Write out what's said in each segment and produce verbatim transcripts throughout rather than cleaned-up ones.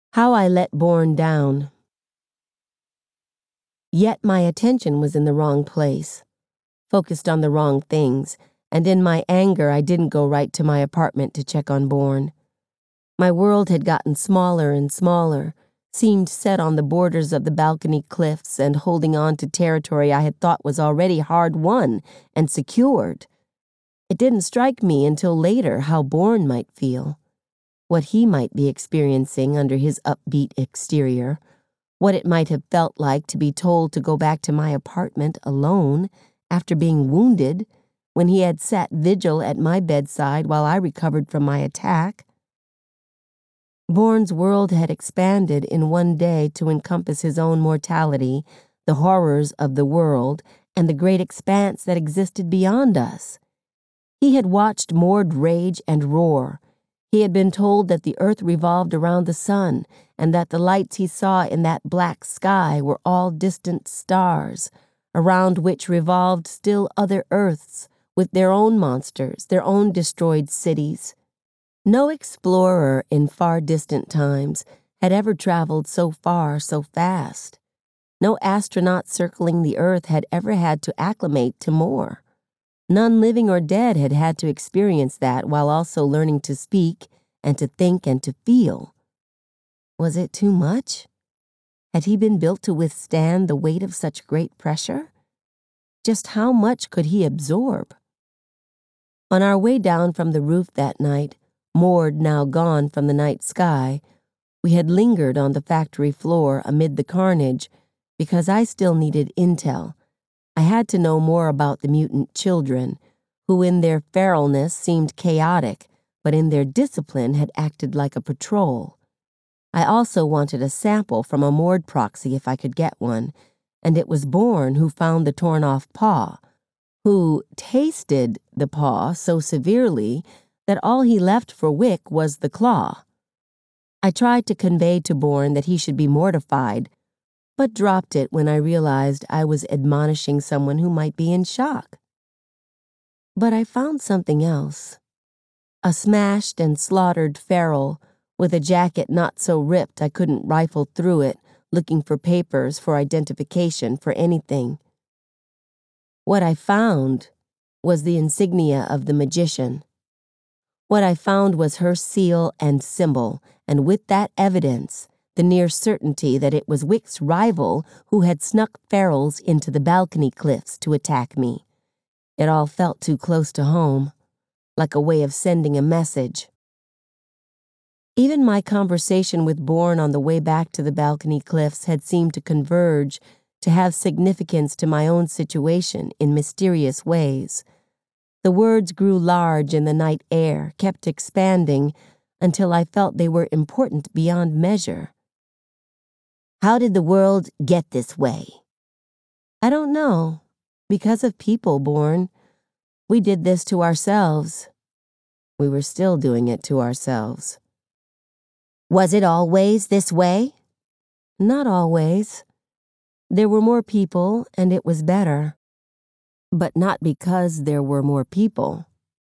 How I let Bourne down. Yet my attention was in the wrong place, focused on the wrong things, and in my anger I didn't go right to my apartment to check on Bourne. My world had gotten smaller and smaller, seemed set on the borders of the balcony cliffs and holding on to territory I had thought was already hard won and secured. It didn't strike me until later how Bourne might feel, what he might be experiencing under his upbeat exterior, what it might have felt like to be told to go back to my apartment alone after being wounded when he had sat vigil at my bedside while I recovered from my attack. Bourne's world had expanded in one day to encompass his own mortality, the horrors of the world, and the great expanse that existed beyond us. He had watched Mord rage and roar. He had been told that the earth revolved around the sun, and that the lights he saw in that black sky were all distant stars, around which revolved still other earths, with their own monsters, their own destroyed cities. No explorer in far distant times had ever traveled so far so fast. No astronaut circling the earth had ever had to acclimate to more. None living or dead had had to experience that while also learning to speak and to think and to feel. Was it too much? Had he been built to withstand the weight of such great pressure? Just how much could he absorb? On our way down from the roof that night, Mord now gone from the night sky, we had lingered on the factory floor amid the carnage because I still needed intel. I had to know more about the mutant children, who in their feralness seemed chaotic, but in their discipline had acted like a patrol. I also wanted a sample from a Mord proxy if I could get one, and it was Bourne who found the torn-off paw, who tasted the paw so severely that all he left for Wick was the claw. I tried to convey to Bourne that he should be mortified, but dropped it when I realized I was admonishing someone who might be in shock. But I found something else. A smashed and slaughtered feral with a jacket not so ripped I couldn't rifle through it, looking for papers, for identification, for anything. What I found was the insignia of the magician. What I found was her seal and symbol, and with that evidence, the near certainty that it was Wick's rival who had snuck ferals into the balcony cliffs to attack me. It all felt too close to home, like a way of sending a message. Even my conversation with Bourne on the way back to the balcony cliffs had seemed to converge, to have significance to my own situation in mysterious ways. The words grew large in the night air, kept expanding, until I felt they were important beyond measure. How did the world get this way? I don't know. Because of people, Bourne. We did this to ourselves. We were still doing it to ourselves. Was it always this way? Not always. There were more people, and it was better. But not because there were more people.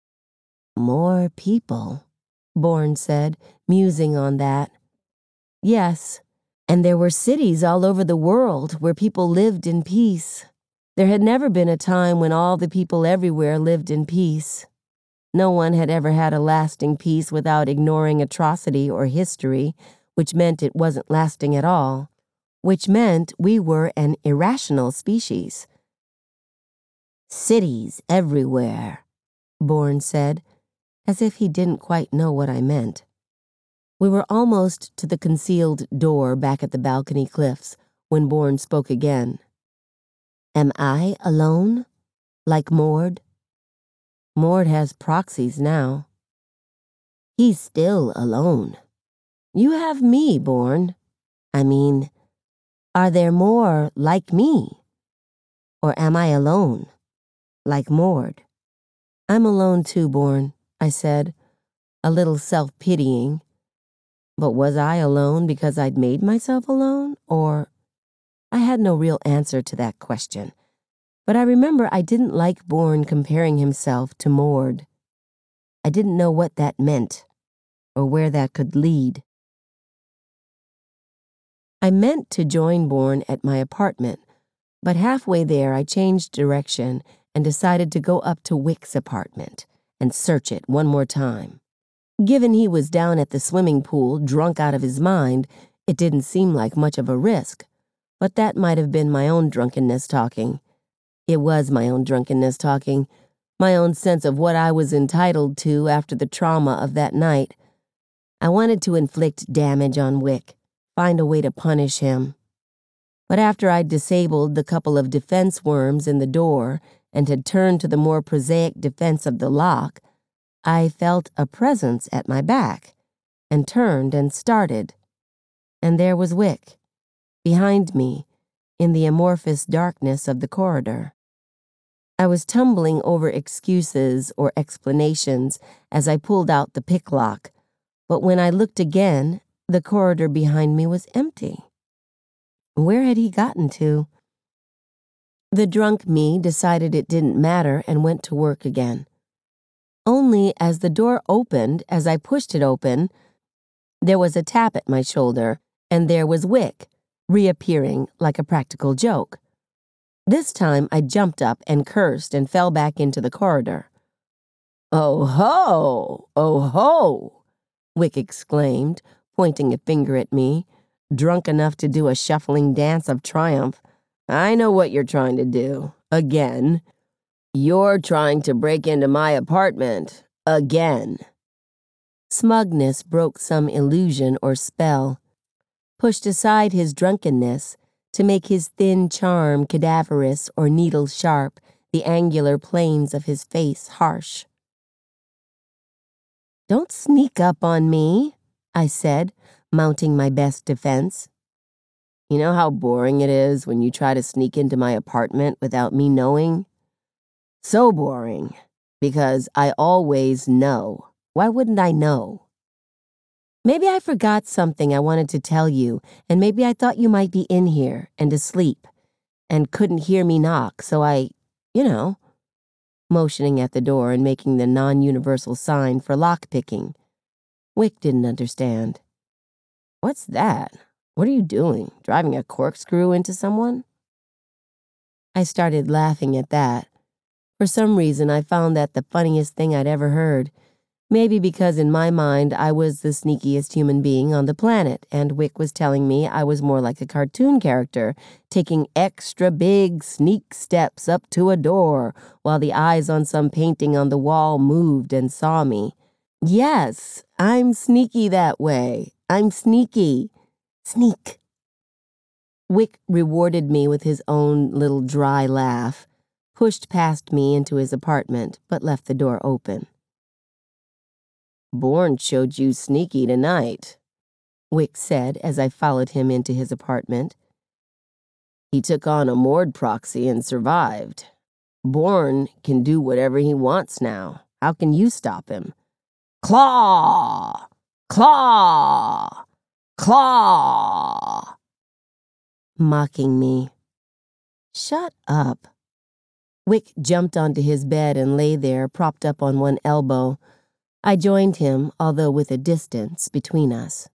More people, Bourne said, musing on that. Yes, and there were cities all over the world where people lived in peace. There had never been a time when all the people everywhere lived in peace. No one had ever had a lasting peace without ignoring atrocity or history, which meant it wasn't lasting at all, which meant we were an irrational species. Cities everywhere, Bourne said, as if he didn't quite know what I meant. We were almost to the concealed door back at the balcony cliffs when Bourne spoke again. Am I alone? Like Mord? Mord has proxies now. He's still alone. You have me, Bourne. I mean, are there more like me? Or am I alone? Like Mord? I'm alone too, Bourne, I said, a little self-pitying. But was I alone because I'd made myself alone, or... I had no real answer to that question, but I remember I didn't like Bourne comparing himself to Mord. I didn't know what that meant, or where that could lead. I meant to join Bourne at my apartment, but halfway there I changed direction and decided to go up to Wick's apartment and search it one more time. Given he was down at the swimming pool, drunk out of his mind, it didn't seem like much of a risk, but that might have been my own drunkenness talking. It was my own drunkenness talking, my own sense of what I was entitled to after the trauma of that night. I wanted to inflict damage on Wick, find a way to punish him. But after I'd disabled the couple of defense worms in the door and had turned to the more prosaic defense of the lock, I felt a presence at my back and turned and started. And there was Wick, behind me, in the amorphous darkness of the corridor. I was tumbling over excuses or explanations as I pulled out the pick lock, but when I looked again, the corridor behind me was empty. Where had he gotten to? The drunk me decided it didn't matter and went to work again. Only as the door opened, as I pushed it open, there was a tap at my shoulder, and there was Wick, reappearing like a practical joke. This time I jumped up and cursed and fell back into the corridor. "Oh ho! Oh ho!" Wick exclaimed, pointing a finger at me, drunk enough to do a shuffling dance of triumph. "I know what you're trying to do. Again. You're trying to break into my apartment. Again." Smugness broke some illusion or spell, pushed aside his drunkenness to make his thin charm cadaverous or needle-sharp, the angular planes of his face harsh. "Don't sneak up on me," I said, mounting my best defense. "You know how boring it is when you try to sneak into my apartment without me knowing? So boring, because I always know. Why wouldn't I know? Maybe I forgot something I wanted to tell you, and maybe I thought you might be in here and asleep and couldn't hear me knock, so I, you know," motioning at the door and making the non-universal sign for lock-picking. Wick didn't understand. "What's that? What are you doing? Driving a corkscrew into someone?" I started laughing at that. For some reason, I found that the funniest thing I'd ever heard. Maybe because in my mind I was the sneakiest human being on the planet, and Wick was telling me I was more like a cartoon character, taking extra big sneak steps up to a door while the eyes on some painting on the wall moved and saw me. Yes, I'm sneaky that way. I'm sneaky. Sneak. Wick rewarded me with his own little dry laugh, pushed past me into his apartment, but left the door open. "Bourne showed you sneaky tonight," Wick said as I followed him into his apartment. "He took on a Mord proxy and survived. Bourne can do whatever he wants now. How can you stop him? Claw! Claw! Claw!" Mocking me. "Shut up." Wick jumped onto his bed and lay there, propped up on one elbow. I joined him, although with a distance between us.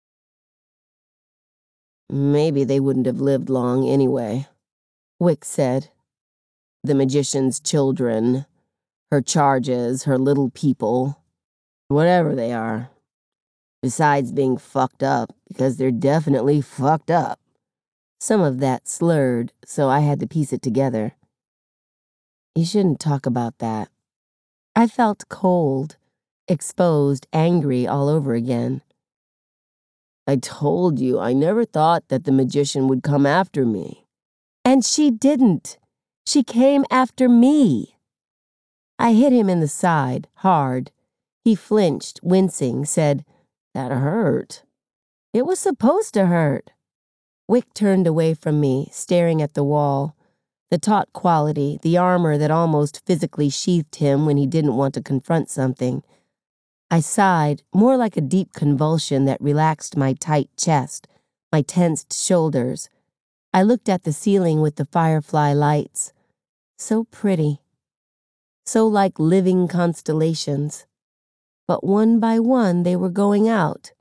"Maybe they wouldn't have lived long anyway," Wick said. "The magician's children, her charges, her little people, whatever they are. Besides being fucked up, because they're definitely fucked up." Some of that slurred, so I had to piece it together. "You shouldn't talk about that." I felt cold, exposed, angry all over again. "I told you I never thought that the magician would come after me." "And she didn't. She came after me." I hit him in the side, hard. He flinched, wincing, said, "That hurt." "It was supposed to hurt." Wick turned away from me, staring at the wall. The taut quality, the armor that almost physically sheathed him when he didn't want to confront something. I sighed, more like a deep convulsion that relaxed my tight chest, my tensed shoulders. I looked at the ceiling with the firefly lights. So pretty. So like living constellations. But one by one they were going out.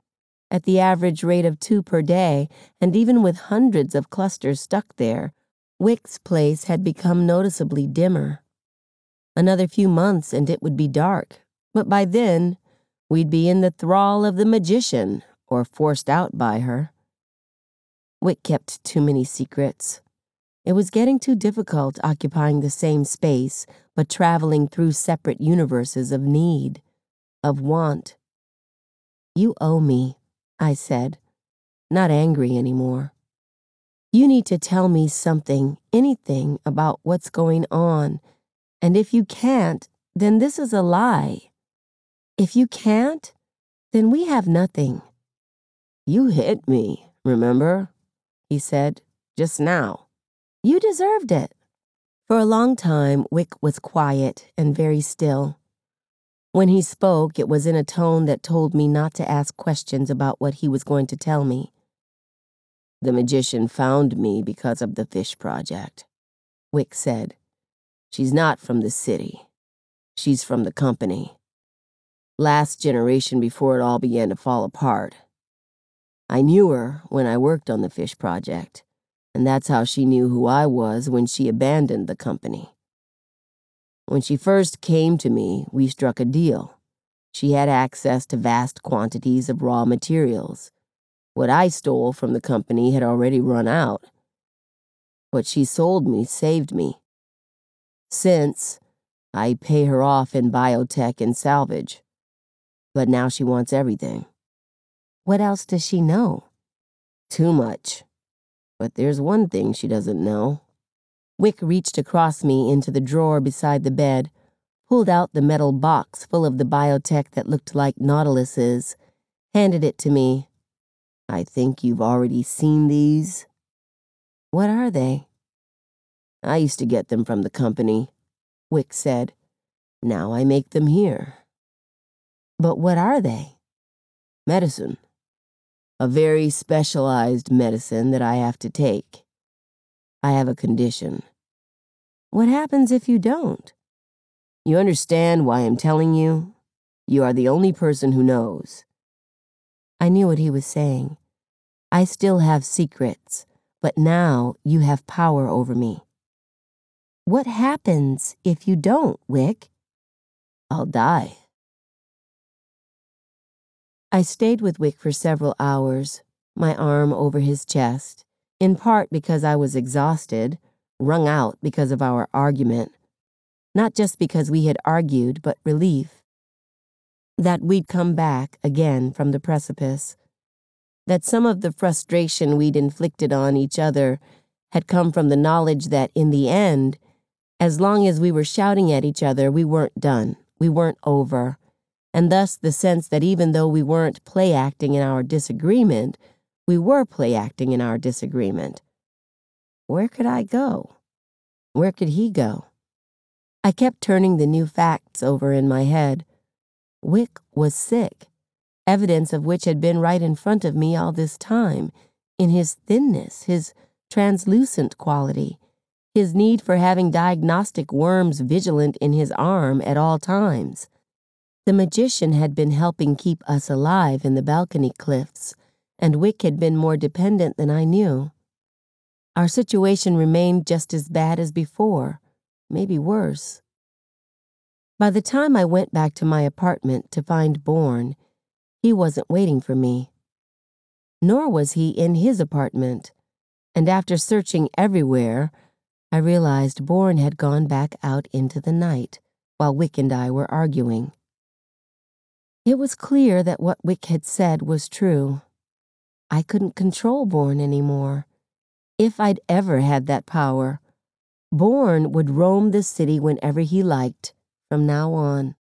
at the average rate of two per day, and even with hundreds of clusters stuck there, Wick's place had become noticeably dimmer. Another few months and it would be dark, but by then, we'd be in the thrall of the magician, or forced out by her. Wick kept too many secrets. It was getting too difficult occupying the same space, but traveling through separate universes of need, of want. "You owe me," I said, not angry anymore. "You need to tell me something, anything about what's going on, and if you can't, then this is a lie. If you can't, then we have nothing." "You hit me, remember?" he said, "just now." "You deserved it." For a long time, Wick was quiet and very still. When he spoke, it was in a tone that told me not to ask questions about what he was going to tell me. "The magician found me because of the fish project," Wick said. "She's not from the city. She's from the company. Last generation before it all began to fall apart. I knew her when I worked on the fish project, and that's how she knew who I was when she abandoned the company. When she first came to me, we struck a deal. She had access to vast quantities of raw materials. What I stole from the company had already run out. What she sold me saved me. Since, I pay her off in biotech and salvage. But now she wants everything." "What else does she know?" "Too much. But there's one thing she doesn't know." Wick reached across me into the drawer beside the bed, pulled out the metal box full of the biotech that looked like Nautilus's, handed it to me. "I think you've already seen these." "What are they?" "I used to get them from the company," Wick said. "Now I make them here." "But what are they?" "Medicine. A very specialized medicine that I have to take. I have a condition." "What happens if you don't?" "You understand why I'm telling you? You are the only person who knows." I knew what he was saying. I still have secrets, but now you have power over me. "What happens if you don't, Wick?" "I'll die." I stayed with Wick for several hours, my arm over his chest, in part because I was exhausted, wrung out because of our argument. Not just because we had argued, but relief. That we'd come back again from the precipice. That some of the frustration we'd inflicted on each other had come from the knowledge that in the end, as long as we were shouting at each other, we weren't done, we weren't over, and thus the sense that even though we weren't play-acting in our disagreement, we were play-acting in our disagreement. Where could I go? Where could he go? I kept turning the new facts over in my head. Wick was sick, evidence of which had been right in front of me all this time, in his thinness, his translucent quality, his need for having diagnostic worms vigilant in his arm at all times. The magician had been helping keep us alive in the balcony cliffs, and Wick had been more dependent than I knew. Our situation remained just as bad as before, maybe worse. By the time I went back to my apartment to find Bourne, he wasn't waiting for me. Nor was he in his apartment, and after searching everywhere, I realized Bourne had gone back out into the night while Wick and I were arguing. It was clear that what Wick had said was true. I couldn't control Bourne anymore. If I'd ever had that power, Bourne would roam the city whenever he liked from now on.